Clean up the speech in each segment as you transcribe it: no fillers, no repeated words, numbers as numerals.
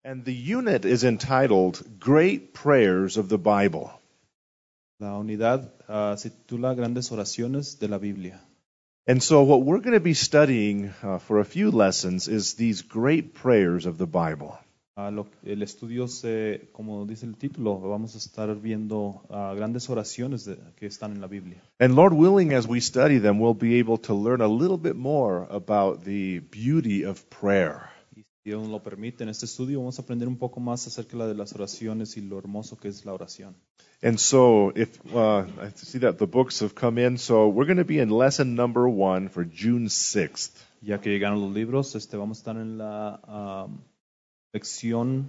And the unit is entitled Great Prayers of the Bible. La unidad se titula Grandes Oraciones de la Biblia. And so what we're going to be studying for a few lessons is these great prayers of the Bible. El estudio, como dice el título, vamos a estar viendo grandes oraciones que están en la Biblia. And Lord willing, as we study them, we'll be able to learn a little bit more about the beauty of prayer. Y si Dios lo permite, en este estudio vamos a aprender un poco más acerca de las oraciones y lo hermoso que es la oración. And so, I see that the books have come in, so we're going to be in lesson number 1 for June 6th. Ya que llegaron los libros, vamos a estar en la lección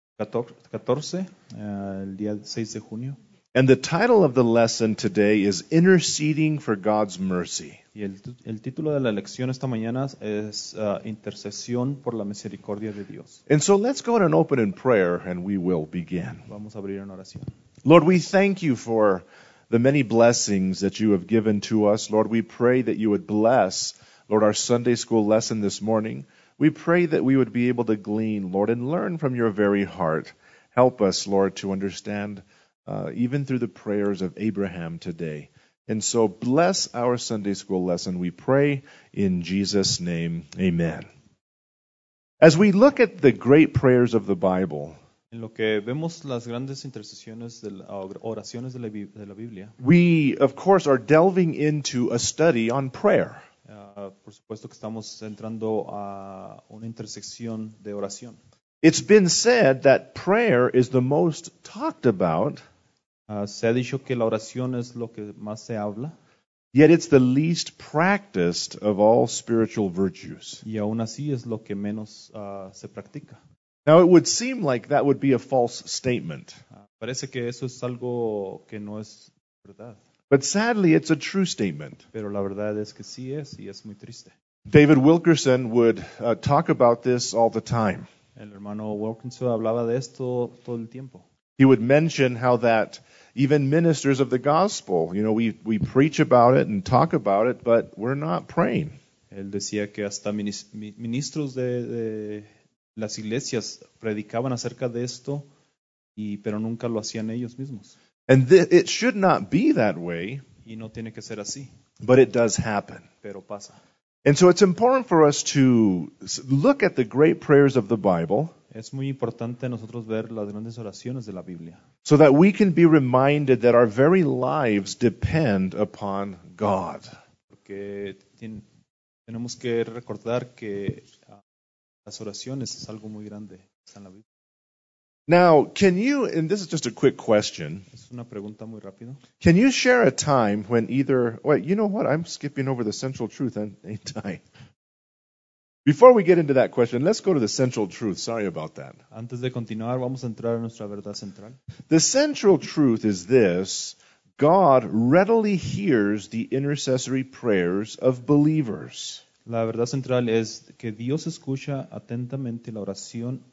14, el día 6 de junio. And the title of the lesson today is Interceding for God's Mercy. Y el título de la lección esta mañana es Intercesión por la misericordia de Dios. And so let's go ahead and open in prayer, and we will begin. Vamos a abrir una oración. Lord, we thank you for the many blessings that you have given to us. Lord, we pray that you would bless, Lord, our Sunday school lesson this morning. We pray that we would be able to glean, Lord, and learn from your very heart. Help us, Lord, to understand even through the prayers of Abraham today. And so bless our Sunday school lesson, we pray in Jesus' name. Amen. As we look at the great prayers of the Bible, En lo que vemos las grandes intercesiones, oraciones de la Biblia, we, of course, are delving into a study on prayer. por supuesto que estamos entrando a una intersección de oración. It's been said that prayer is the most talked about, Se ha dicho que la oración es lo que más se habla, yet it's the least practiced of all spiritual virtues. y aún así es lo que menos se practica. Now, it would seem like that would be a false statement, Parece que eso es algo que no es verdad, but sadly, it's a true statement. pero la verdad es que sí es, y es muy triste. David Wilkerson would talk about this all the time. El hermano Wilkinson hablaba de esto todo el tiempo. He would mention how that even ministers of the gospel, we preach about it and talk about it, but we're not praying. Él decía que hasta ministros de las iglesias predicaban acerca de esto, pero nunca lo hacían ellos mismos. And it should not be that way, Y no tiene que ser así, but it does happen. pero pasa. And so it's important for us to look at the great prayers of the Bible Es muy importante nosotros ver las grandes oraciones de la Biblia, so that we can be reminded that our very lives depend upon God. porque tenemos que recordar que las oraciones es algo muy grande, está en la Biblia. Now, and this is just a quick question, Es una pregunta muy rápida. can you share a time when wait, you know what, I'm skipping over the central truth, ain't I? Before we get into that question, let's go to the central truth. Sorry about that. Antes de continuar, vamos a entrar a nuestra verdad central. The central truth is this: God readily hears the intercessory prayers of believers. La verdad central es que Dios escucha atentamente la oración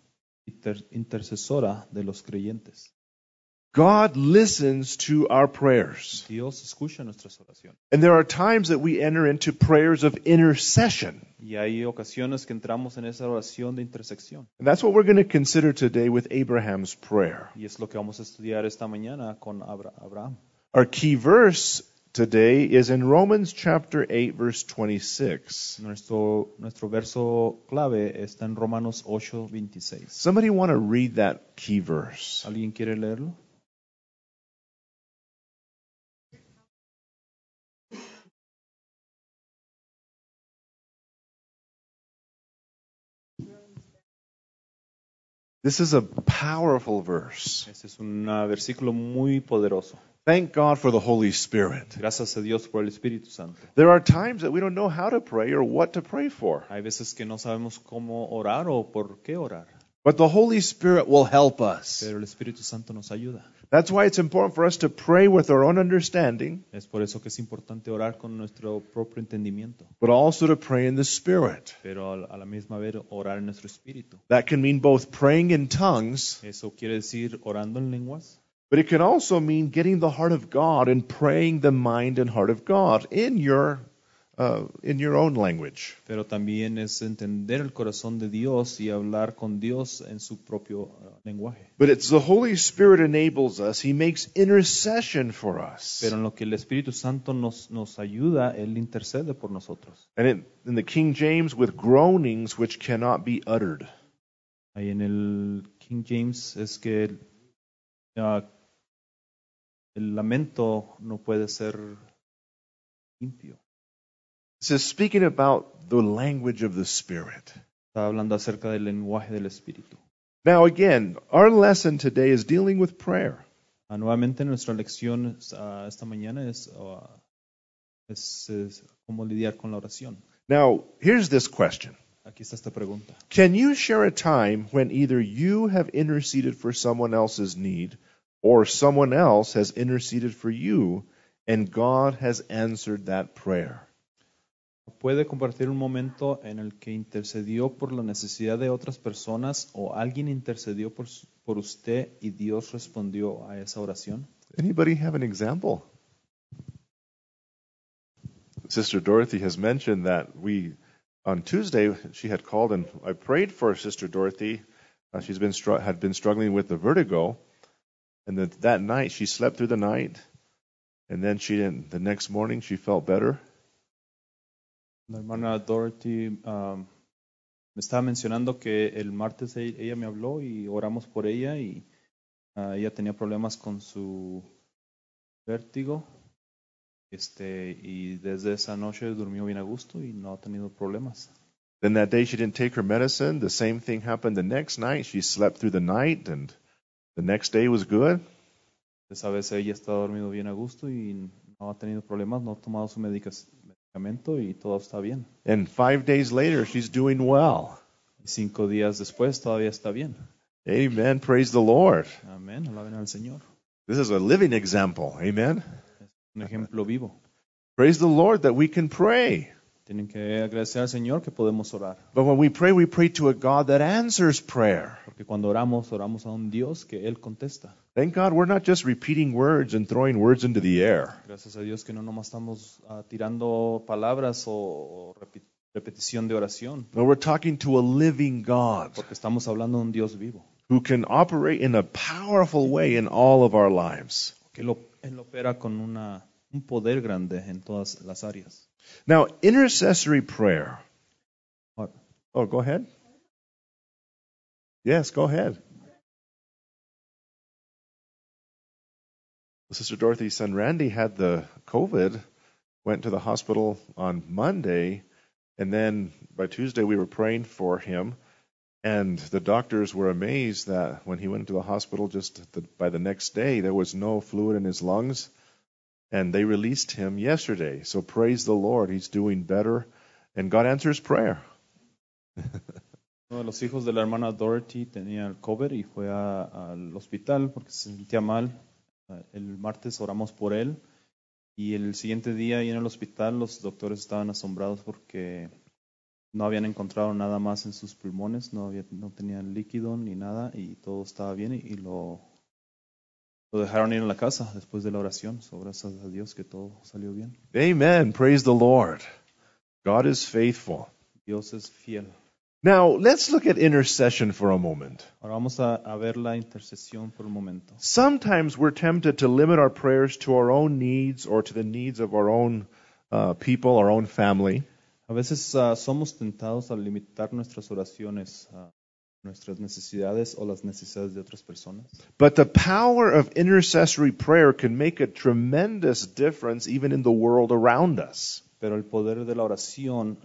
intercesora de los creyentes. God listens to our prayers. Dios escucha nuestras oraciones. And there are times that we enter into prayers of intercession. Y hay ocasiones que entramos en esa oración de intersección. And that's what we're going to consider today with Abraham's prayer. Y es lo que vamos a estudiar esta mañana con Abraham. Our key verse today is in Romans chapter 8, verse 26. Nuestro verso clave está en Romanos 8:26. Somebody want to read that key verse? ¿Alguien quiere leerlo? This is a powerful verse. Este es un versículo muy poderoso. Thank God for the Holy Spirit. Gracias a Dios por el Espíritu Santo. There are times that we don't know how to pray or what to pray for. Hay veces que no sabemos cómo orar o por qué orar, But the Holy Spirit will help us. pero el Espíritu Santo nos ayuda. That's why it's important for us to pray with our own understanding, Es por eso que es importante orar con nuestro propio entendimiento, but also to pray in the Spirit. pero a la misma vez orar en nuestro espíritu. That can mean both praying in tongues, Eso quiere decir orando en lenguas, but it can also mean getting the heart of God and praying the mind and heart of God in your in your own language. Pero también es entender el corazón de Dios y hablar con Dios en su propio lenguaje. But it's the Holy Spirit enables us. He makes intercession for us. Pero en lo que el Espíritu Santo nos ayuda, Él intercede por nosotros. And in the King James, with groanings which cannot be uttered. Ahí en el King James es que el lamento no puede ser limpio. It says, speaking about the language of the Spirit. Está hablando acerca del lenguaje del Espíritu. Now again, our lesson today is dealing with prayer. Nuevamente nuestra lección esta mañana es cómo lidiar con la oración. Now, here's this question. Aquí está esta pregunta. Can you share a time when either you have interceded for someone else's need or someone else has interceded for you and God has answered that prayer? ¿Puede compartir un momento en el que intercedió por la necesidad de otras personas o alguien intercedió por usted y Dios respondió a esa oración? Anybody have an example? Sister Dorothy has mentioned that on Tuesday she had called and I prayed for Sister Dorothy. She's had been struggling with the vertigo, and that night she slept through the night, and then the next morning she felt better. La hermana Dorothy me estaba mencionando que el martes ella me habló y oramos por ella y ella tenía problemas con su vértigo y desde esa noche durmió bien a gusto y no ha tenido problemas. Then that day she didn't take her medicine. The same thing happened the next night. She slept through the night and the next day was good. Esa vez ella está dormido bien a gusto y no ha tenido problemas, no ha tomado su medicamento y todo está bien. And 5 days later, she's doing well. Y 5 días después todavía está bien. Amen. Praise the Lord. Amén. Alaben al Señor. This is a living example. Amen. Es un ejemplo vivo. Praise the Lord that we can pray. Tienen que agradecer al Señor que podemos orar. But when we pray to a God that answers prayer. Porque cuando oramos a un Dios que Él contesta. Thank God we're not just repeating words and throwing words into the air. Gracias a Dios que no nomás estamos tirando palabras o repetición de oración. No, we're talking to a living God. Porque estamos hablando de un Dios vivo. Who can operate in a powerful way in all of our lives. Que Él opera con un poder grande en todas las áreas. Now, intercessory prayer. Oh, go ahead. Yes, go ahead. Sister Dorothy's son Randy had the COVID, went to the hospital on Monday, and then by Tuesday we were praying for him, and the doctors were amazed that when he went to the hospital by the next day, there was no fluid in his lungs, and they released him yesterday. So praise the Lord, he's doing better, and God answers prayer. Uno de los hijos de la hermana Dorothy tenía el COVID y fue al hospital porque se sentía mal. El martes oramos por él y el siguiente día ahí en el hospital los doctores estaban asombrados porque no habían encontrado nada más en sus pulmones, no tenían líquido ni nada y todo estaba bien y lo dejaron ir a la casa después de la oración. Gracias a Dios que todo salió bien. Amen. Praise the Lord. God is faithful. Dios es fiel. Now, let's look at intercession for a moment. Ahora vamos a ver la intercesión por un momento. Sometimes we're tempted to limit our prayers to our own needs or to the needs of our own people, our own family. A veces somos tentados a limitar nuestras oraciones a nuestras necesidades o las necesidades de otras personas. But the power of intercessory prayer can make a tremendous difference even in the world around us. Pero el poder de la oración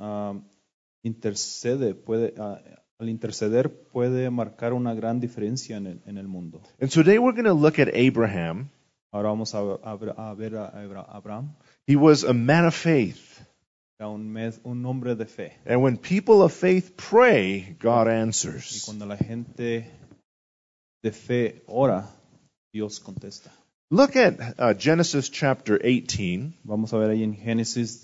al interceder puede marcar una gran diferencia en el mundo. And today we're going to look at Abraham. Ahora vamos a ver a Abraham. He was a man of faith. Era un hombre de fe. And when people of faith pray, God Y answers. cuando la gente de fe ora, Dios contesta. Look at Genesis chapter 18. Vamos a ver ahí en Génesis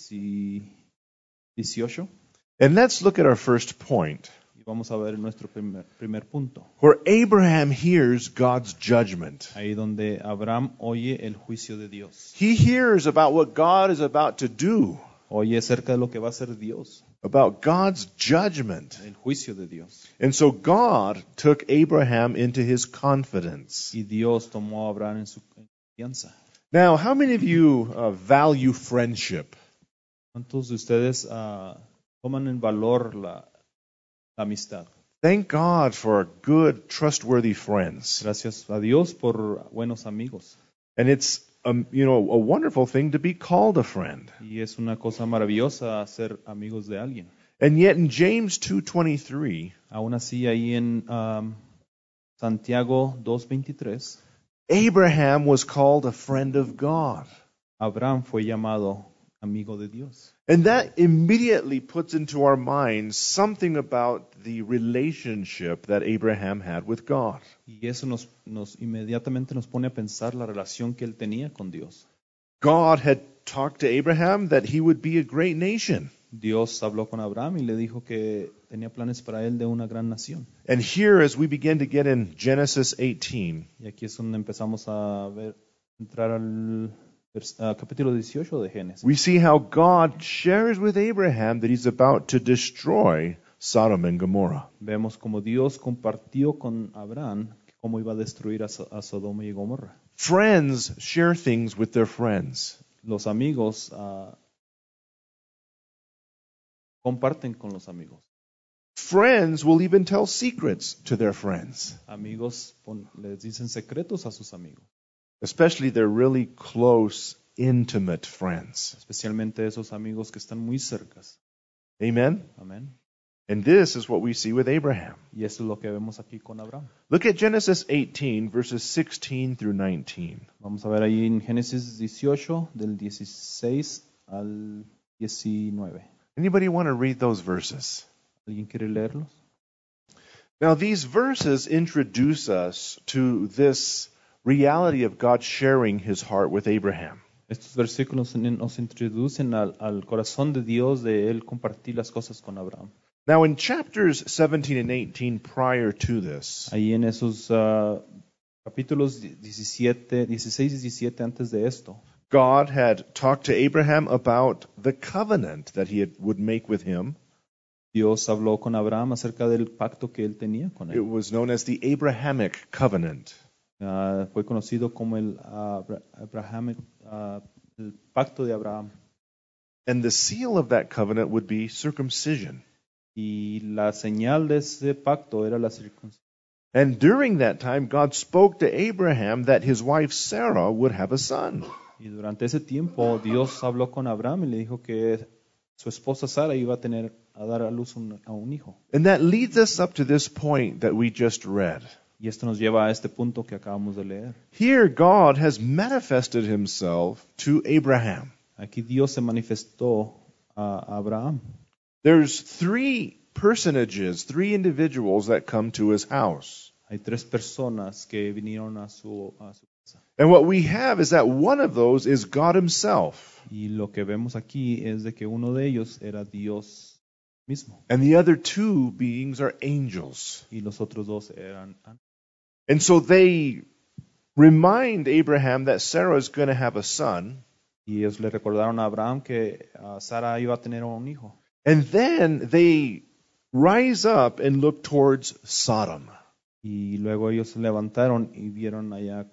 18. And let's look at our first point, Y vamos a ver nuestro primer punto. where Abraham hears God's judgment. Ahí donde Abraham oye el juicio de Dios. He hears about what God is about to do. Oye acerca de lo que va a hacer Dios, about God's judgment. el juicio de Dios. And so God took Abraham into his confidence. Y Dios tomó a Abraham en su confianza. Now, how many of you value friendship? ¿Cuántos de ustedes toman en valor la amistad? Thank God for good, trustworthy friends. Gracias a Dios por buenos amigos. And it's a wonderful thing to be called a friend. Y es una cosa maravillosa ser amigos de alguien. And yet in James 2:23, Aún así, ahí en Santiago 2:23, Abraham was called a friend of God. Abraham fue llamado amigo de Dios. And that immediately puts into our minds something about the relationship that Abraham had with God. Y eso nos inmediatamente nos pone a pensar la relación que él tenía con Dios. God had talked to Abraham that he would be a great nation. Dios habló con Abraham y le dijo que tenía planes para él de una gran nación. And here, as we begin to get in Genesis 18, Y aquí es donde empezamos a entrar al capítulo 18 de Génesis. we see how God shares with Abraham that he's about to destroy Sodom and Gomorrah. Vemos como Dios compartió con Abraham cómo iba a destruir a Sodoma y Gomorra. Friends share things with their friends. Los amigos comparten con los amigos. Friends will even tell secrets to their friends, Amigos les dicen secretos a sus amigos, especially their really close, intimate friends. especialmente esos amigos que están muy cercas. Amen? Amén. And this is what we see with Abraham. Y eso es lo que vemos aquí con Abraham. Look at Genesis 18, verses 16 through 19. Vamos a ver ahí en Génesis 18, del 16 al 19. Anybody want to read those verses? ¿Alguien quiere leerlos? Now, these verses introduce us to this reality of God sharing his heart with Abraham. Estos versículos nos introducen al corazón de Dios de él compartir las cosas con Abraham. Now, in chapters 17 and 18 prior to this, Ahí en esos capítulos 16 y 17 antes de esto, God had talked to Abraham about the covenant that he would make with him. Dios habló con Abraham acerca del pacto que él tenía con It él. was known as the Abrahamic covenant. Fue conocido como el pacto de Abraham. And the seal of that covenant would be circumcision. Y la señal de ese pacto era la circuncisión. And during that time, God spoke to Abraham that his wife Sarah would have a son. Y durante ese tiempo Dios habló con Abraham y le dijo que su esposa Sara iba a dar a luz a un hijo. And that leads us up to this point that we just read. Y esto nos lleva a este punto que acabamos de leer. Here, God has manifested himself to Abraham. Aquí Dios se manifestó a Abraham. There's three personages, three individuals that come to his house. Hay tres personas que vinieron a su casa. And what we have is that one of those is God himself. Y lo que vemos aquí es de que uno de ellos era Dios mismo. And the other two beings are angels. Y los otros dos eran ángeles. And so they remind Abraham that Sarah is going to have a son. Y ellos le recordaron a Abraham que Sara iba a tener un hijo. And then they rise up and look towards Sodom. Y luego ellos se levantaron y vieron allá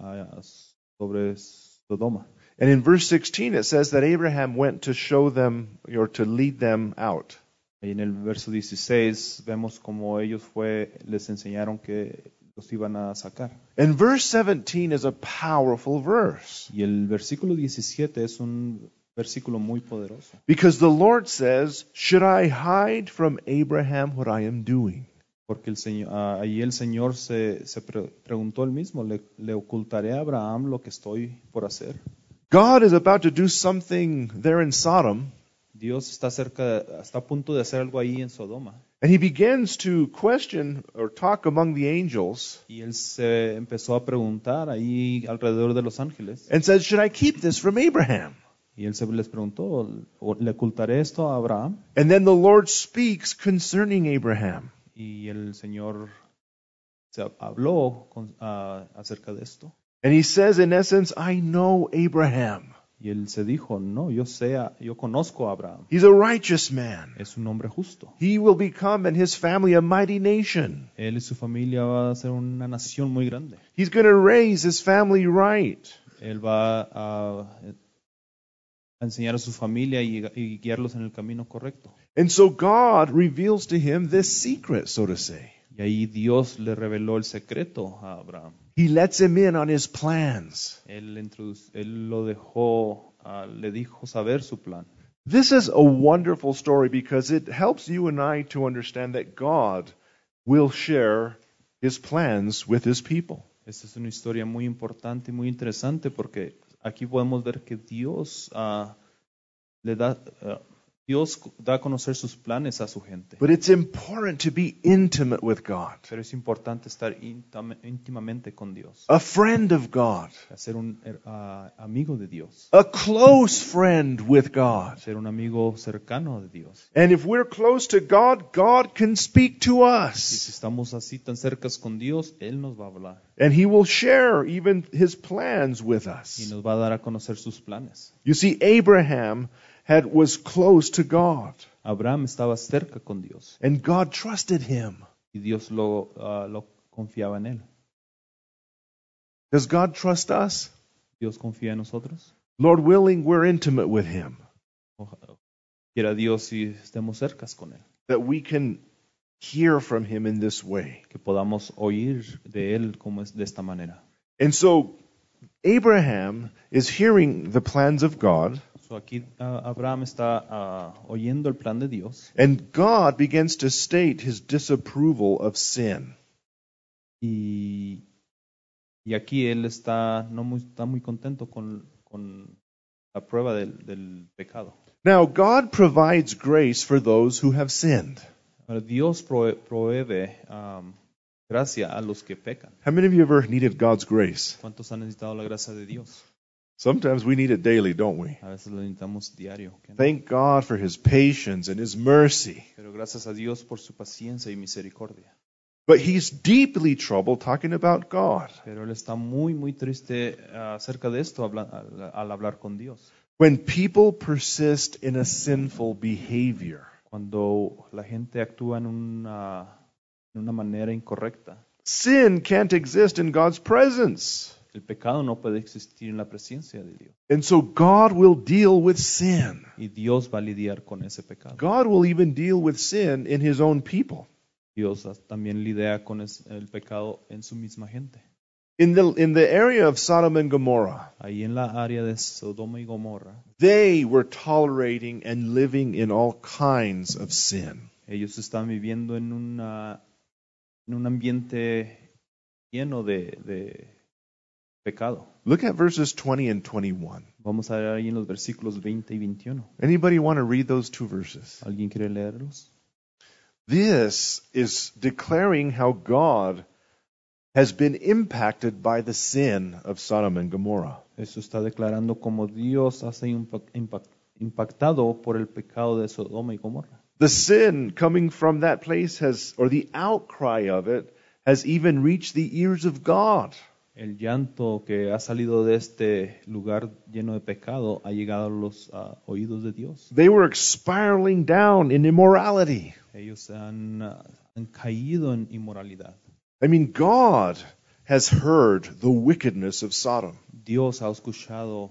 sobre Sodoma. And in verse 16 it says that Abraham went to show them or to lead them out. Y en el verso 16 vemos como ellos les enseñaron que los iban a sacar. And verse 17 is a powerful verse. Y el versículo 17 es un versículo muy poderoso. Because the Lord says, "Should I hide from Abraham what I am doing?" Porque allí el Señor se preguntó él mismo, ¿le ocultaré a Abraham lo que estoy por hacer? God is about to do something there in Sodom. Dios está a punto de hacer algo ahí en Sodoma. And he begins to question or talk among the angels Y él se empezó a preguntar ahí alrededor de los ángeles. and says, "Should I keep this from Abraham?" Y él les preguntó, ¿le ocultaré esto a Abraham? And then the Lord speaks concerning Abraham. Y el Señor habló acerca de esto. And he says, in essence, "I know Abraham." Y Y él se dijo, no, yo conozco a Abraham. He's a righteous man. Es un hombre justo. He will become and his family a mighty nation. Él y su familia va a ser una nación muy grande. He's going to raise his family right. Él va a enseñar a su familia y guiarlos en el camino correcto. And so God reveals to him this secret, so to say. Y ahí Dios le reveló el secreto a Abraham. He lets him in on his plans. Él lo dejó, le dijo saber su plan. This is a wonderful story because it helps you and I to understand that God will share his plans with his people. Esta es una historia muy importante y muy interesante porque aquí podemos ver que Dios Dios da a conocer sus planes a su gente. But it's important to be intimate with God, Pero es importante estar íntimamente con Dios, a friend of God, ser un amigo de Dios, a close friend with God. ser un amigo cercano de Dios. And if we're close to God, God can speak to Y si us. estamos así tan cercas con Dios, Él nos va a hablar And he will share even his plans with y us. nos va a dar a conocer sus planes. You see, Abraham was close to God, Abraham estaba cerca con Dios and God trusted him. y Dios lo confiaba en él. Does God trust us? Dios confía en nosotros. Lord willing, we're intimate with him, Quiera Dios si estemos cercas con él, that we can hear from him in this way. que podamos oír de él como es de esta manera. And so Abraham is hearing the plans of God, So aquí Abraham está oyendo el plan de Dios and God begins to state his disapproval of sin. y aquí él está muy contento con la prueba del pecado. Now, God provides grace for those who have sinned. Ahora, Dios provee gracia a los que pecan. How many of you ever needed God's grace? ¿Cuántos han necesitado la gracia de Dios? Sometimes we need it daily, don't we? A veces la necesitamos diario. ¿Qué no? Thank God for his patience and his mercy. Pero gracias a Dios por su paciencia y misericordia. But he's deeply troubled talking about God. Pero él está muy triste acerca de esto al hablar con Dios. When people persist in a sinful behavior, Cuando la gente actúa en una manera incorrecta, sin can't exist in God's presence. el pecado no puede existir en la presencia de Dios. And so God will deal with sin. Y Dios va a lidiar con ese pecado. God will even deal with sin in his own people. Dios también lidia con el pecado en su misma gente. In the area of Sodom and Gomorrah, Ahí en la área de Sodoma y Gomorra, they were tolerating and living in all kinds of sin. ellos están viviendo en un ambiente lleno de pecado. Look at verses 20 and 21. Vamos a ver ahí en los versículos 20 y 21. Anybody want to read those two verses? ¿Alguien quiere leerlos? This is declaring how God has been impacted by the sin of Sodom and Gomorrah. Eso está declarando como Dios ha sido impactado por el pecado de Sodoma y Gomorra. The sin coming from that place or the outcry of it, has even reached the ears of God. El llanto que ha salido de este lugar lleno de pecado ha llegado a los oídos de Dios. They were spiraling down in immorality. Ellos han caído en inmoralidad. I mean, God has heard the wickedness of Sodom. Dios ha escuchado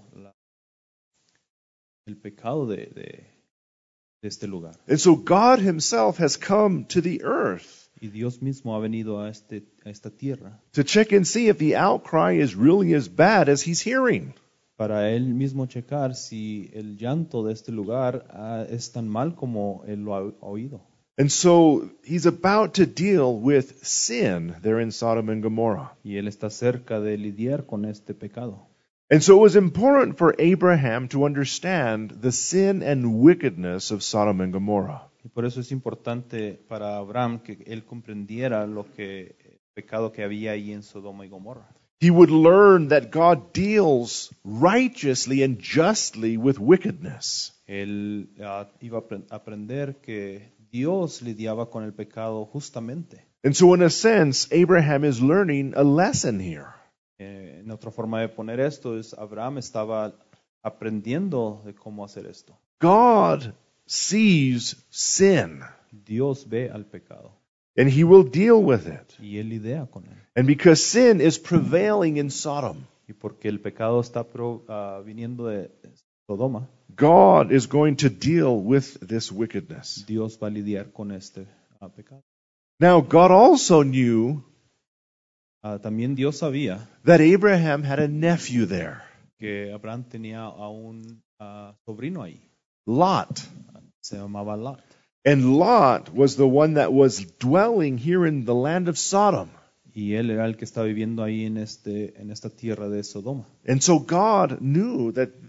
el pecado de este lugar. And so God himself has come to the earth Y Dios mismo ha venido a esta tierra to check and see if the outcry is really as bad as he's hearing. para él mismo checar si el llanto de este lugar es tan mal como él lo ha oído. And so he's about to deal with sin there in Sodom and Gomorrah. Y él está cerca de lidiar con este pecado. And so it was important for Abraham to understand the sin and wickedness of Sodom and Gomorrah. Y por eso es importante para Abraham que él comprendiera el pecado que había ahí en Sodoma y Gomorra. He would learn that God deals righteously and justly with wickedness. Él iba a aprender que Dios lidiaba con el pecado justamente. And so in a sense, Abraham is learning a lesson here. En otra forma de poner esto es Abraham estaba aprendiendo de cómo hacer esto. God sees sin, Dios ve al pecado and he will deal with it. y Él lidia con él. And because sin is prevailing in Sodom, Y porque el pecado está viniendo de Sodoma, God is going to deal with this wickedness. Dios va a lidiar con este pecado. Now, God also knew También Dios sabía that Abraham had a nephew there, que Abraham tenía a un sobrino ahí, Lot. se llamaba Lot. And Lot was the one that was dwelling here in the land of Sodom. Y él era el que estaba viviendo ahí en esta tierra de Sodoma. And so God knew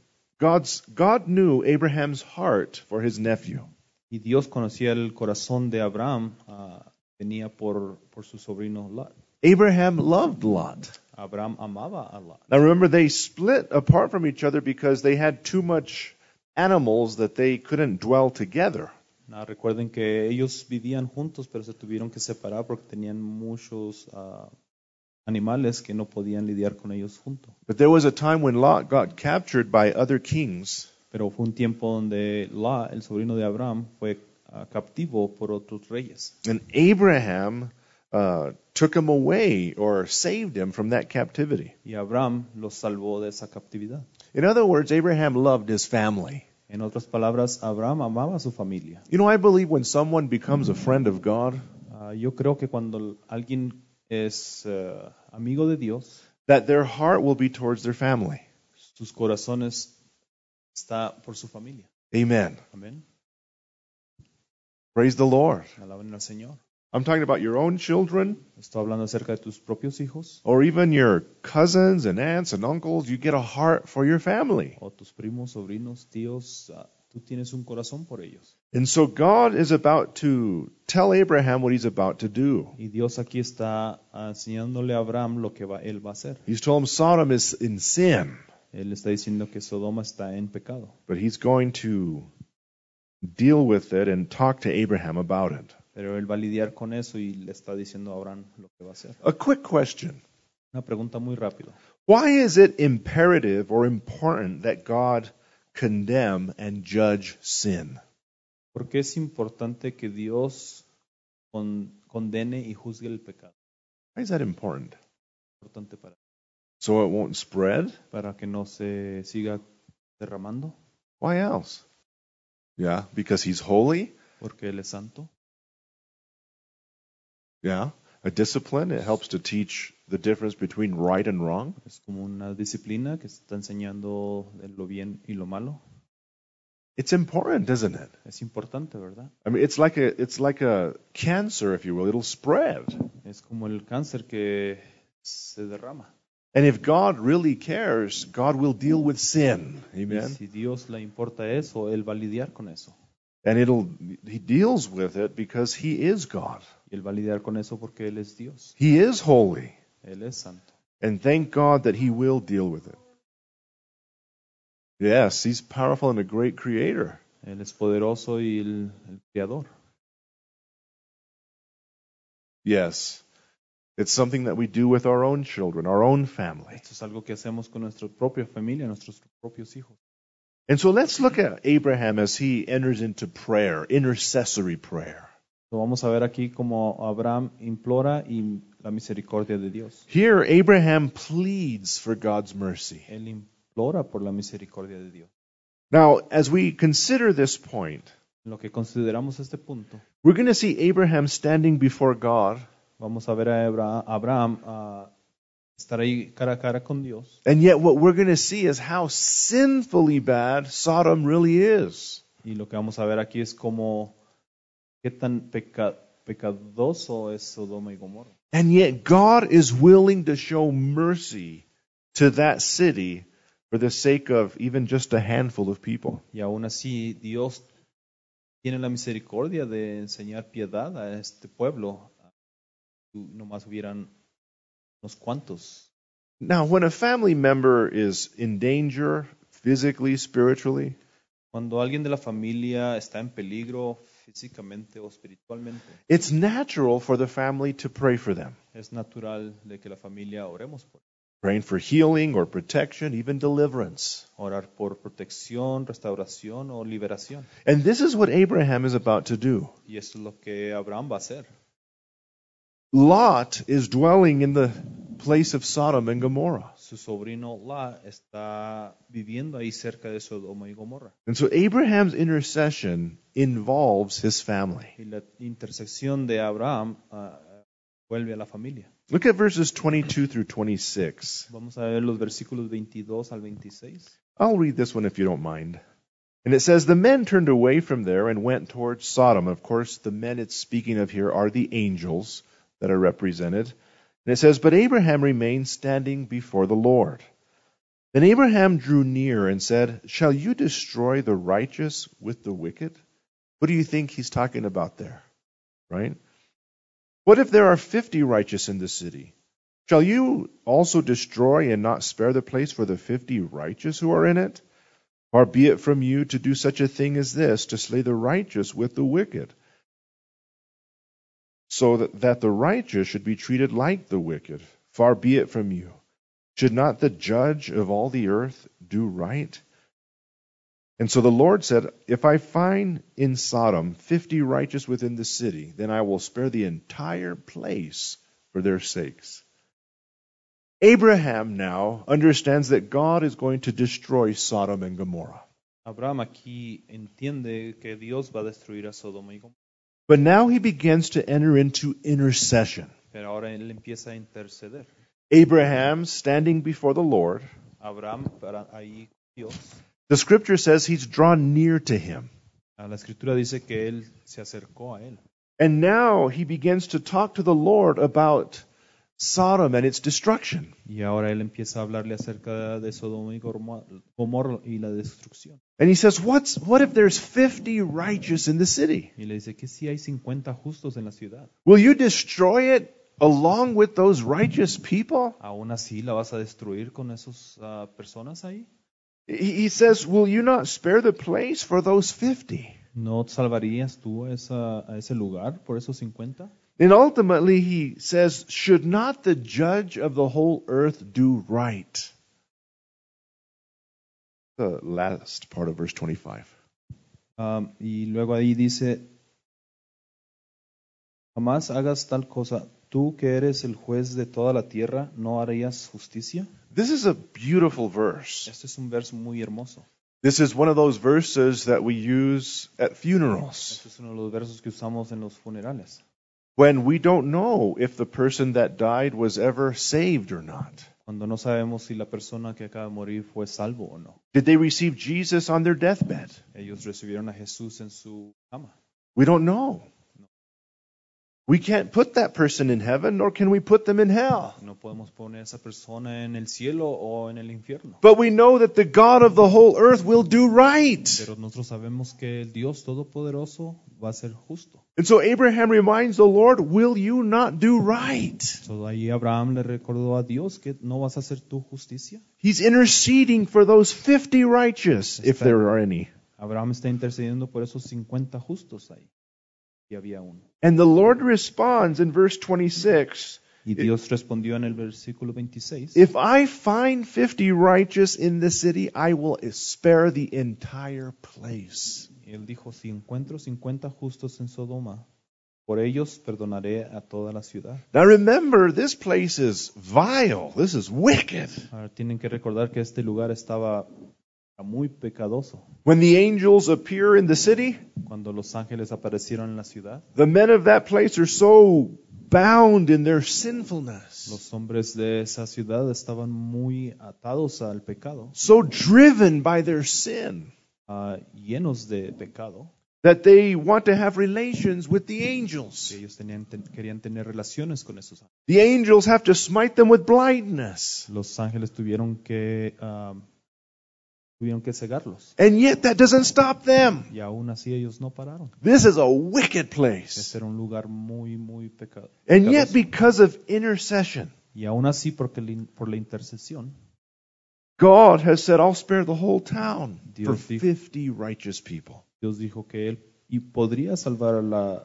God knew Abraham's heart for his nephew. Y Dios conocía el corazón de Abraham, tenía por su sobrino Lot. Abraham loved Lot. Abraham amaba a Lot. Now remember, they split apart from each other because they had too much animals that they couldn't dwell together. Recuerden que ellos vivían juntos, pero se tuvieron que separar porque tenían muchos animales que no podían lidiar con ellos juntos. But there was a time when Lot got captured by other kings. Pero fue un tiempo donde Lot, el sobrino de Abraham, fue captivo por otros reyes. And Abraham took him away or saved him from that captivity. Y Abraham los salvó de esa captividad. In other words, Abraham loved his family. En otras palabras, Abraham amaba a su familia. You know, I believe when someone becomes a friend of God, Yo creo que cuando alguien es amigo de Dios, that their heart will be towards their family. sus corazones está por su familia. Amen. Amén. Praise the Lord. Alaben al Señor. I'm talking about your own children, Estoy hablando acerca de tus propios hijos or even your cousins and aunts and uncles. You get a heart for your family. o tus primos, sobrinos, tíos. Tú tienes un corazón por ellos. And so God is about to tell Abraham what he's about to do. Y Dios aquí está enseñándole a Abraham lo que él va a hacer. He's told him Sodom is in sin, Él está diciendo que Sodoma está en pecado. but he's going to deal with it and talk to Abraham about it. Pero él va a lidiar con eso y le está diciendo a Abraham lo que va a hacer. A quick question. Una pregunta muy rápida. Why is it imperative or important that God condemn and judge sin? ¿Por qué es importante que Dios condene y juzgue el pecado? Why is that important? Importante So it won't spread? para que no se siga derramando, Why else? Yeah, because he's holy? porque Él es santo. Yeah. A discipline, it helps to teach the difference between right and wrong. Es como una disciplina que está enseñando de lo bien y lo malo. It's important, isn't it? Es importante, ¿verdad? I mean, it's like a cancer, if you will. It'll spread. Es como el cáncer que se derrama. And if God really cares, God will deal with sin. Y Amen. si Dios le importa eso, Él va a lidiar con eso. And he deals with it because he is God. Y Él va a lidiar con eso porque Él es Dios. He is holy. Él es santo. And thank God that he will deal with it. Yes, he's powerful and a great creator. Él es poderoso y el creador. Yes. It's something that we do with our own children, our own family. Esto es algo que hacemos con nuestra propia familia, nuestros propios hijos. And so let's look at Abraham as he enters into prayer, intercessory prayer. Lo vamos a ver aquí como Abraham implora y la misericordia de Dios. Here, Abraham pleads for God's mercy. Él implora por la misericordia de Dios. Now, as we consider this point, En lo que consideramos este punto, we're going to see Abraham standing before God, vamos a ver a Abraham estar ahí cara a cara con Dios. and yet what we're going to see is how sinfully bad Sodom really is. Y lo que vamos a ver aquí es como qué tan pecadoso es Sodoma y Gomorra. And yet God is willing to show mercy to that city for the sake of even just a handful of people. Y aún así Dios tiene la misericordia de enseñar piedad a este pueblo. Nomás hubieran unos cuantos. Now, when a family member is in danger, physically, spiritually, Cuando alguien de la familia está en peligro físicamente o espiritualmente, it's natural for the family to pray for them. es natural de que la familia oremos por él. praying for healing or protection, even deliverance. Orar por protección, restauración o liberación. And this is what Abraham is about to do. Y eso es lo que Abraham va a hacer. Lot is dwelling in the place of Sodom and Gomorrah. Su sobrino Lot está viviendo ahí cerca de Sodoma y Gomorra. And so Abraham's intercession involves his family. Y la intersección de Abraham vuelve a la familia. Look at verses 22 through 26. Vamos a ver los versículos 22 al 26. I'll read this one if you don't mind. And it says, the men turned away from there and went towards Sodom. Of course, the men it's speaking of here are the angels that are represented. And it says, but Abraham remained standing before the Lord. Then Abraham drew near and said, shall you destroy the righteous with the wicked? What do you think he's talking about there? Right? What if there are 50 righteous in the city? Shall you also destroy and not spare the place for the 50 righteous who are in it? Far be it from you to do such a thing as this, to slay the righteous with the wicked, so that the righteous should be treated like the wicked. Far be it from you. Should not the judge of all the earth do right? And so the Lord said, if I find in Sodom 50 righteous within the city, then I will spare the entire place for their sakes. Abraham now understands that God is going to destroy Sodom and Gomorrah. Abraham aquí entiende que Dios va a destruir a Sodoma y Gomorra. But now he begins to enter into intercession. Pero ahora él empieza a interceder. Abraham standing before the Lord. Abraham para ahí Dios. The scripture says he's drawn near to him. La escritura dice que él se acercó a él. And now he begins to talk to the Lord about Sodom and its destruction. Y ahora él empieza a hablarle acerca de Sodoma y Gomorra y la destrucción. And he says, what if there's 50 righteous in the city? Y le dice que si hay 50 justos en la ciudad. Will you destroy it along with those righteous people? ¿Aún así la vas a destruir con esas personas ahí? He says, will you not spare the place for those 50? ¿No salvarías tú a ese lugar por esos 50? And ultimately he says, should not the judge of the whole earth do right? The last part of verse 25. Y luego ahí dice, jamás hagas tal cosa. Tú que eres el juez de toda la tierra, ¿no harías justicia? This is a beautiful verse. Este es un verso muy hermoso. This is one of those verses that we use at funerals Este es uno de los versos que usamos en los funerales. when we don't know if the person that died was ever saved or not. Cuando no sabemos si la persona que acaba de morir fue salvo o no. Did they receive Jesus on their deathbed? Ellos recibieron a Jesús en su cama. We don't know. We can't put that person in heaven, nor can we put them in hell. No podemos poner a esa persona en el cielo o en el infierno. But we know that the God of the whole earth will do right. Pero nosotros sabemos que el Dios Todopoderoso va a ser justo. And so Abraham reminds the Lord, will you not do right? So ahí Abraham le recordó a Dios que no vas a hacer tu justicia. He's interceding for those 50 righteous, if there are any. Abraham está intercediendo por esos 50 justos ahí. Y había uno. And the Lord responds in verse 26, Y Dios respondió en el versículo 26. if I find 50 righteous in the city, I will spare the entire place. Él dijo, si encuentro 50 justos en Sodoma, por ellos perdonaré a toda la ciudad. Now remember, this place is vile. This is wicked. Ahora tienen que recordar que este lugar estaba muy pecadoso. When the angels appear in the city, Cuando los ángeles aparecieron en la ciudad, the men of that place are so bound in their sinfulness, los hombres de esa ciudad estaban muy atados al pecado, so driven by their sin, llenos de pecado, that they want to have relations with the angels. que ellos querían tener relaciones con esos ángeles. The angels have to smite them with blindness. Los ángeles tuvieron que cegarlos. And yet that doesn't stop them. Y aún así ellos no pararon. This is a wicked place. Este era un lugar muy, muy And pecadoso. yet because of intercession, Y aún así, por la intercesión, God has said, I'll spare the whole town for Dios dijo- 50 righteous people. Dios dijo que Él podría salvar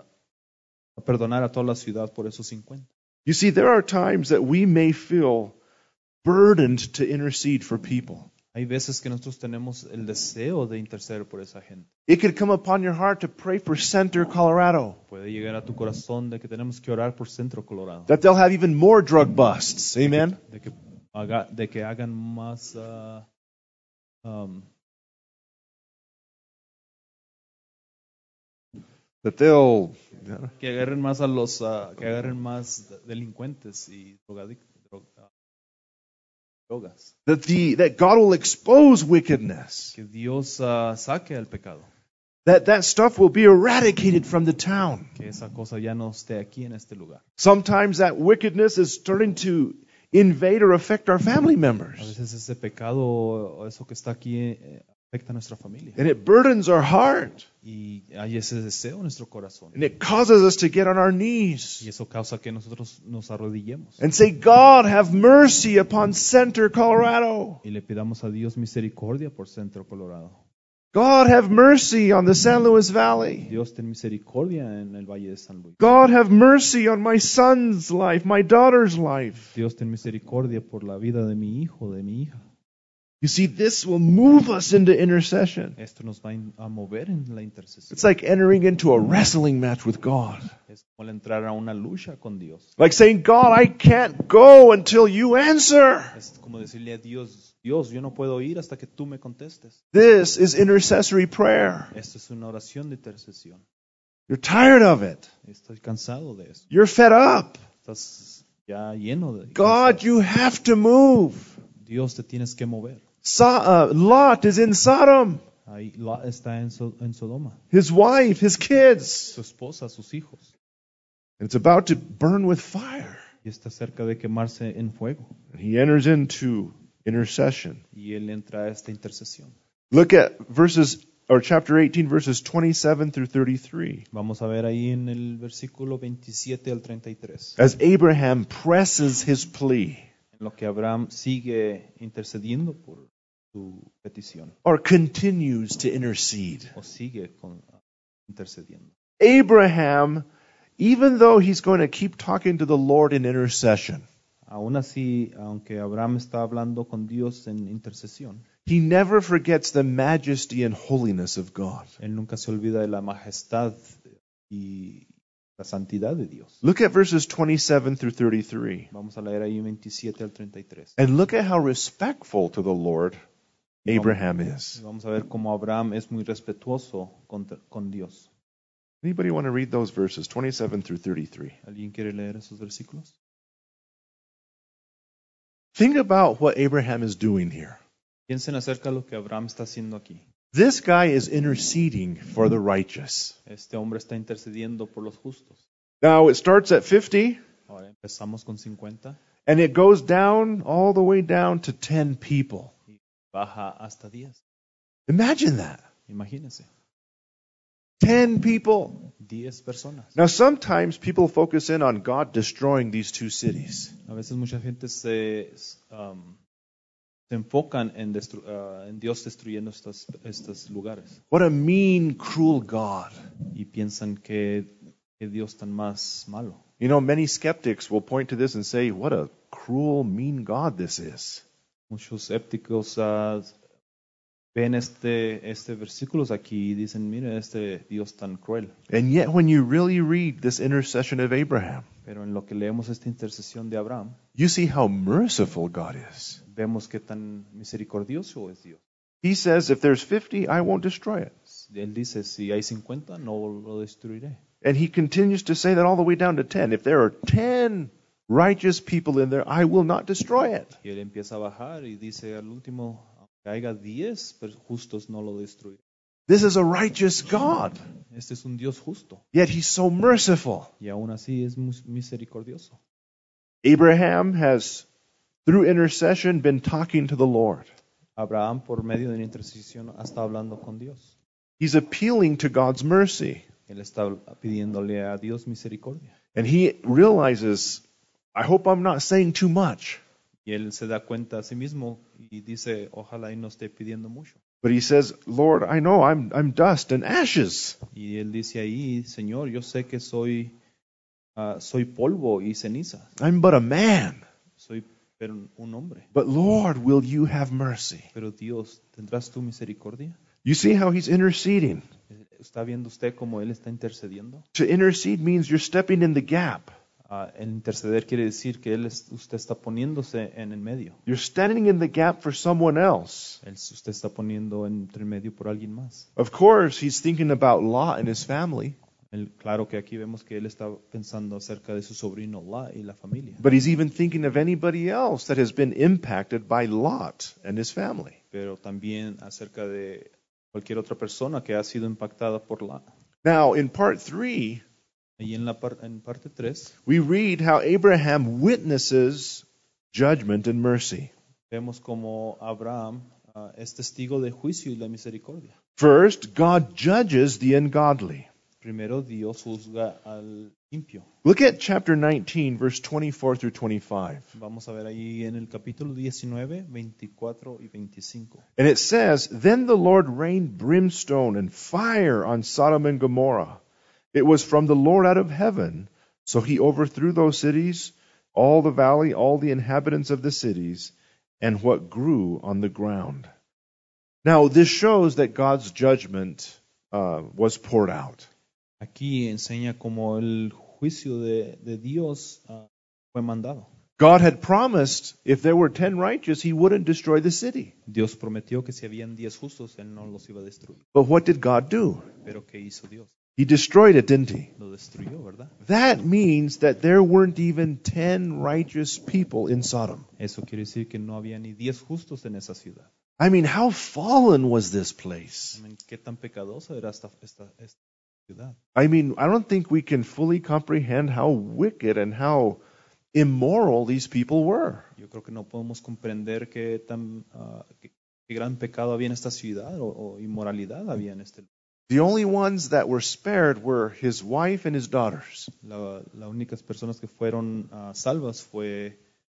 a perdonar a toda la ciudad por esos 50. You see, there are times that we may feel burdened to intercede for people. Hay veces que nosotros tenemos el deseo de interceder por esa gente. It could come upon your heart to pray for Center, Colorado, Puede llegar a tu corazón de que tenemos que orar por Centro Colorado. that they'll have even more drug busts. Amen? De que hagan más That they'll... que agarren más a los que agarren más delincuentes y drogas. That God will expose wickedness. Que Dios saque al pecado. That stuff will be eradicated from the town. Que esa cosa ya no esté aquí en este lugar. Sometimes that wickedness is starting to invade or affect our family A members. veces ese pecado o eso que está aquí afecta a nuestra familia. And it burdens our heart. Y hay ese deseo en nuestro corazón. And it causes us to get on our knees Y eso causa que nosotros nos arrodillemos. and say, God, have mercy upon Center, Colorado. Y le pidamos a Dios misericordia por Centro Colorado. God, have mercy on the San Luis Valley. Dios ten misericordia en el Valle de San Luis. God, have mercy on my son's life, my daughter's life. Dios ten misericordia por la vida de mi hijo, de mi hija. You see, this will move us into intercession. Esto nos va a mover en la intercesión. It's like entering into a wrestling match with God. Es como el entrar a una lucha con Dios. Like saying, God, I can't go until you answer. Es como decirle a Dios, Dios, yo no puedo ir hasta que tú me contestes. This is intercessory prayer. Esto es una oración de intercesión. You're tired of it. Estoy cansado de eso. You're fed up. Estás ya lleno de God, cansancio. you have to move. Dios, te tienes que mover. Lot is in Sodom. Ahí Lot está en Sodoma. His wife, his kids. Su esposa, sus hijos. And it's about to burn with fire. Y está cerca de quemarse en fuego. And he enters into intercession. Y él entra a esta intercesión. Look at chapter 18, verses 27 through 33. Vamos a ver ahí en el versículo 27 al 33. As Abraham presses his plea, En lo que Abraham sigue intercediendo por su petición. or continues to intercede. O sigue intercediendo. Abraham, even though he's going to keep talking to the Lord in intercession, Aún así, aunque Abraham está hablando con Dios en intercesión, he never forgets the majesty and holiness of God. él nunca se olvida de la majestad y la santidad de Dios. Look at verses 27 through 33. Vamos a leer ahí 27 al 33. And look at how respectful to the Lord Abraham is. Vamos a ver cómo Abraham es muy respetuoso con Dios. Anybody want to read those verses, 27 through 33? ¿Alguien quiere leer esos versículos? Think about what Abraham is doing here. Piensen acerca de lo que Abraham está haciendo aquí. This guy is interceding for the righteous. Este hombre está intercediendo por los justos. Now, it starts at 50, Ahora empezamos con 50 and it goes down all the way down to 10 people. y baja hasta 10. Imagine that. Imagínense, 10 people. 10 personas. Now, sometimes people focus in on God destroying these two cities. A veces mucha gente se enfocan en Dios destruyendo estos lugares What a mean, cruel God. y piensan que Dios tan más malo. You know, many skeptics will point to this and say, what a cruel, mean God this is. Muchos escépticos ven este versículos aquí y dicen, mire, este Dios tan cruel. And yet, when you really read this intercession of Abraham, Pero en lo que leemos esta intercesión de Abraham, you see how merciful God is. vemos qué tan misericordioso es Dios. He says, if there's 50, I won't destroy it. Él dice, si hay 50, no lo destruiré. And he continues to say that all the way down to 10. If there are 10 righteous people in there, I will not destroy it. Y él empieza a bajar y dice al último, aunque haya 10 justos, no lo destruiré. This is a righteous God. Este es un Dios justo Yet he's so merciful. y aún así es misericordioso. Abraham has, through intercession, been talking to the Lord. Abraham, por medio de la intercesión, está hablando con Dios. He's appealing to God's mercy. Él está pidiéndole a Dios misericordia. And he realizes, I hope I'm not saying too much. Y él se da cuenta a sí mismo y dice, ojalá y no esté pidiendo mucho. But he says, Lord, I know I'm dust and ashes. Y él dice ahí, Señor, yo sé que soy polvo y ceniza. I'm but a man. Soy pero un hombre. But Lord, will you have mercy? Pero Dios, ¿tendrás tu misericordia? You see how he's interceding. ¿Está viendo usted cómo Él está intercediendo? To intercede means you're stepping in the gap. El interceder quiere decir que usted está poniéndose en el medio. You're standing in the gap for someone else. Usted está poniendo entre el medio por alguien más. Of course, he's thinking about Lot and his family. Claro que aquí vemos que él está pensando acerca de su sobrino Lot y la familia. But he's even thinking of anybody else that has been impacted by Lot and his family. Pero también acerca de cualquier otra persona que ha sido impactada por Lot. Now, in part 3, Y en parte 3, we read how Abraham witnesses judgment and mercy. vemos como Abraham es testigo de juicio y la misericordia. First, God judges the ungodly. Primero, Dios juzga al impío. Look at chapter 19, verse 24 through 25. Vamos a ver ahí en el capítulo 19, 24 y 25. And it says, Then the Lord rained brimstone and fire on Sodom and Gomorrah. It was from the Lord out of heaven. So he overthrew those cities, all the valley, all the inhabitants of the cities, and what grew on the ground. Now, this shows that God's judgment was poured out. Aquí enseña cómo el juicio de Dios fue mandado. God had promised if there were 10 righteous, he wouldn't destroy the city. Dios prometió que si habían 10 justos, Él no los iba a destruir. But what did God do? Pero ¿qué hizo Dios? He destroyed it, didn't he? Lo destruyó, ¿verdad? That means that there weren't even 10 righteous people in Sodom. Eso quiere decir que no había ni 10 justos en esa ciudad. I mean, how fallen was this place? ¿Qué tan pecadosa era esta ciudad? I mean, I don't think we can fully comprehend how wicked and how immoral these people were. Yo creo que no podemos comprender qué gran pecado había en esta ciudad o inmoralidad había en este lugar. The only ones that were spared were his wife and his daughters. Las únicas personas que fueron salvas fue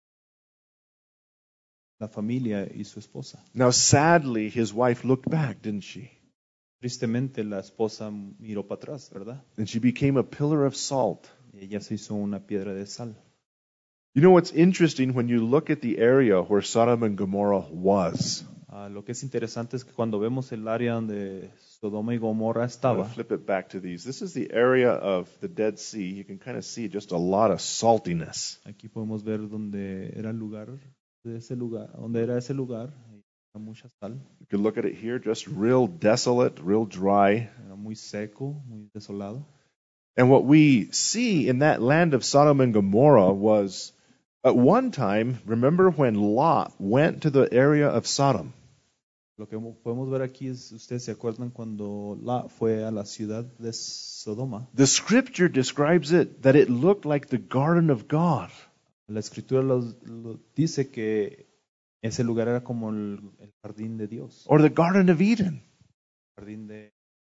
la familia y su esposa. Now, sadly, his wife looked back, didn't she? Tristemente, la esposa miró para atrás, ¿verdad? And she became a pillar of salt. Y ella se hizo una piedra de sal. You know what's interesting when you look at the area where Sodom and Gomorrah was? Lo que es interesante es que cuando vemos el área donde Sodoma y Gomorra I'm estaba, going to flip it back to these. This is the area of the Dead Sea. You can kind of see just a lot of saltiness. aquí podemos ver donde era el lugar, donde era ese lugar, era mucha sal, You can look at it here, just real desolate, real dry. era muy seco, muy desolado. And what we see in that land of Sodom and Gomorrah was, at one time, remember when Lot went to the area of Sodom? Lo que podemos ver aquí es, ustedes se acuerdan cuando Lot fue a la ciudad de Sodoma. The scripture describes it that it looked like the garden of God. La escritura dice que ese lugar era como el jardín de Dios, Or the Garden of Eden. jardín de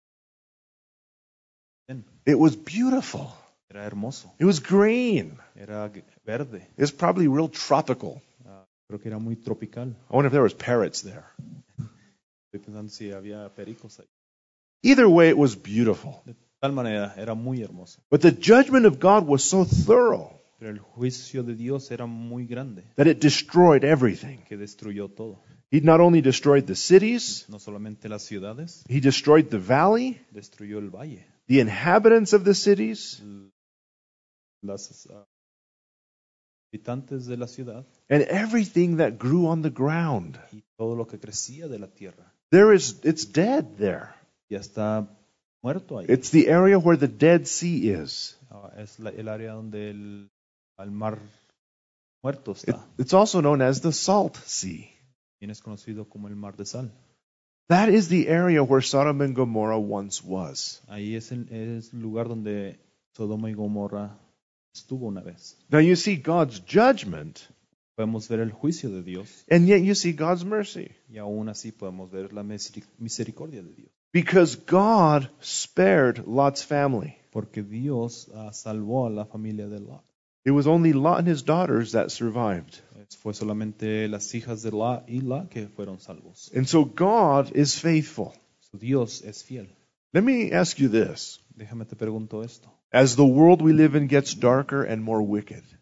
It was beautiful. era hermoso, It was green. era verde, It was probably real tropical. creo que era muy tropical. I wonder if there was parrots there. Estoy pensando si había pericos ahí. Either way, it was beautiful. De tal manera, era muy hermoso. But the judgment of God was so thorough Pero el juicio de Dios era muy grande, that it destroyed everything. que destruyó todo. He not only destroyed the cities, No solamente las ciudades, he destroyed the valley, destruyó el valle, the inhabitants of the cities, las habitantes de la ciudad and everything that grew on the ground. y todo lo que crecía de la tierra. It's dead there. Ya está muerto ahí. It's the area where the Dead Sea is. Es el área donde el mar muerto está. It's also known as the Salt Sea. Bien es conocido como el mar de sal. That is the area where Sodom and Gomorrah once was. Ahí es el lugar donde Sodoma y Gomorra estuvo una vez. Now you see God's judgment, Podemos ver el juicio de Dios and yet you see God's mercy. y aún así podemos ver la misericordia de Dios. Because God spared Lot's family. Porque Dios salvó a la familia de Lot. It was only Lot and his daughters that survived. Fue solamente las hijas de Lot y Lot que fueron salvos. And so God is faithful. So Dios es fiel. Let me ask you this. Déjame te pregunto esto. As the world we live in gets darker and more wicked,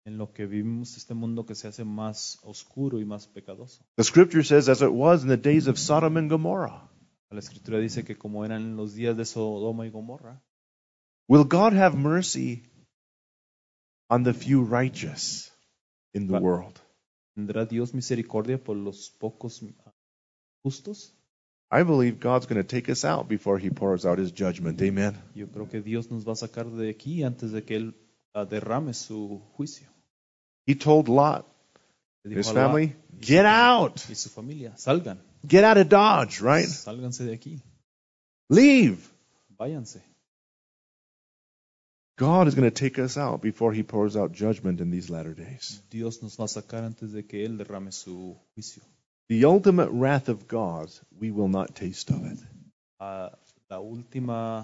en lo que vivimos este mundo que se hace más oscuro y más pecadoso. The scripture says, as it was in the days of Sodom and Gomorrah. La Escritura dice que como eran los días de Sodoma y Gomorra, Will God have mercy on the few righteous in the world? ¿tendrá Dios misericordia por los pocos justos? I believe God's going to take us out before he pours out his judgment. Amen. Yo creo que Dios nos va a sacar de aquí antes de que Él derrame su juicio. He told Lot, Le his dijo a Lot family, get out. y su familia, salgan, Get out of Dodge, right? sálganse de aquí, Leave. váyanse. God is going to take us out before he pours out judgment in these latter days. Dios nos va a sacar antes de que Él derrame su juicio. The ultimate wrath of God, we will not taste of it. La última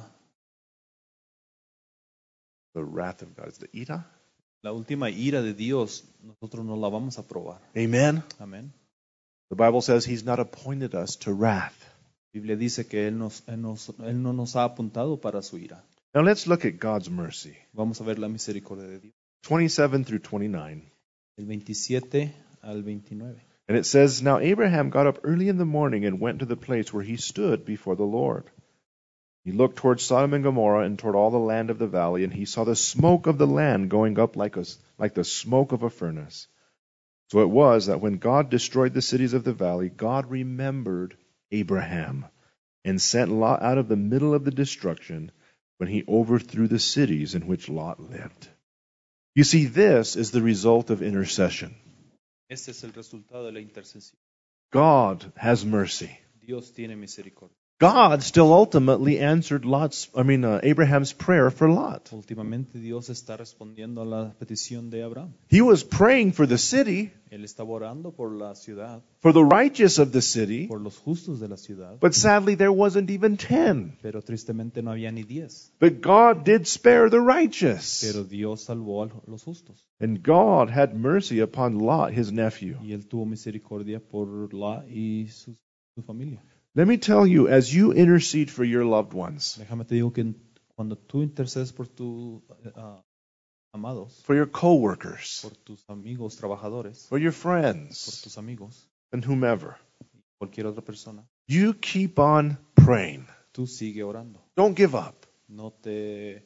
The wrath of God is the ira. ira de Dios, nosotros no la vamos a probar. Amen. Amén. The Bible says he's not appointed us to wrath. La Biblia dice que Él no nos ha apuntado para su ira. Now let's look at God's mercy. Vamos a ver la misericordia de Dios. 27 through 29. El 27 al 29. And it says, Now Abraham got up early in the morning and went to the place where he stood before the Lord. He looked toward Sodom and Gomorrah and toward all the land of the valley, and he saw the smoke of the land going up like the smoke of a furnace. So it was that when God destroyed the cities of the valley, God remembered Abraham and sent Lot out of the middle of the destruction when he overthrew the cities in which Lot lived. You see, this is the result of intercession. Este es el resultado de la intercesión. God has mercy. Dios tiene misericordia. God still ultimately answered Abraham's prayer for Lot. Últimamente Dios está respondiendo a la petición de Abraham. He was praying for the city, Él estaba orando por la ciudad, for the righteous of the city, por los justos de la ciudad, but sadly there wasn't even 10. pero tristemente no había ni 10. But God did spare the righteous. Pero Dios salvó a los justos. And God had mercy upon Lot, his nephew. Y Él tuvo misericordia por Lot y su familia. Let me tell you, as you intercede for your loved ones, Déjame te digo que cuando tú intercedes por tus amados, for your coworkers, por tus amigos trabajadores, for your por friends, tus amigos, and whomever, cualquier otra persona, you keep on praying. tú sigue orando. Don't give up. No te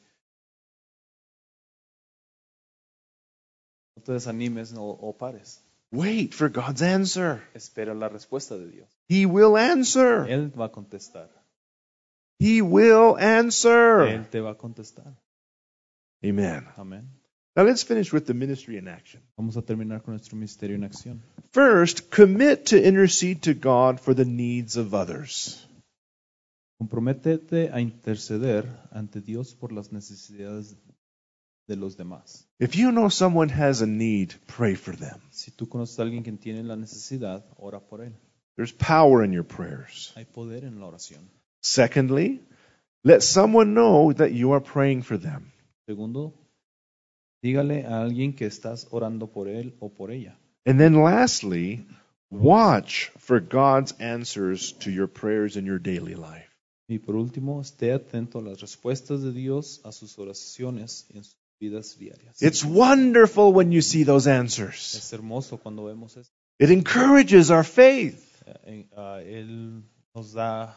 desanimes o pares. Wait for God's answer. Espera la respuesta de Dios. He will answer. Él va a contestar. He will answer. Él te va a contestar. Amen. Amén. Now let's finish with the ministry in action. Vamos a terminar con nuestro ministerio en acción. First, commit to intercede to God for the needs of others. Comprométete a interceder ante Dios por las necesidades de los demás. If you know someone has a need, pray for them. Si tú conoces a alguien que tiene la necesidad, ora por él. There's power in your prayers. Hay poder en la oración. Secondly, let someone know that you are praying for them. Segundo, dígale a alguien que estás orando por él o por ella. And then lastly, watch for God's answers to your prayers in your daily life. Y por último, esté atento a las respuestas de Dios a sus oraciones en sus vidas diarias. It's wonderful when you see those answers. Es hermoso cuando vemos esto. It encourages our faith. Él nos da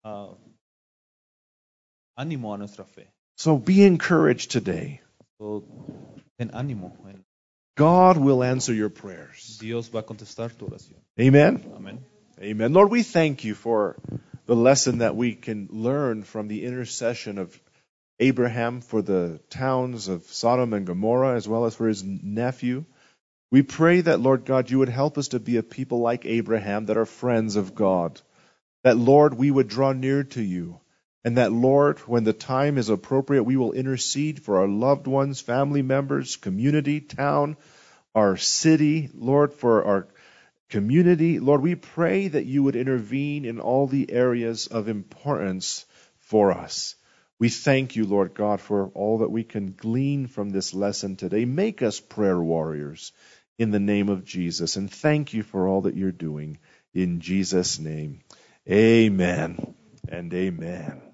ánimo a nuestra fe. So be encouraged today. So, ten ánimo. God will answer your prayers. Dios va a contestar tu oración. Amen. Amén. Amen. Lord, we thank you for the lesson that we can learn from the intercession of Abraham for the towns of Sodom and Gomorrah, as well as for his nephew. We pray that, Lord God, you would help us to be a people like Abraham that are friends of God. That, Lord, we would draw near to you. And that, Lord, when the time is appropriate, we will intercede for our loved ones, family members, community, town, our city, Lord, for our community. Lord, we pray that you would intervene in all the areas of importance for us. We thank you, Lord God, for all that we can glean from this lesson today. Make us prayer warriors in the name of Jesus. And thank you for all that you're doing in Jesus' name. Amen and amen.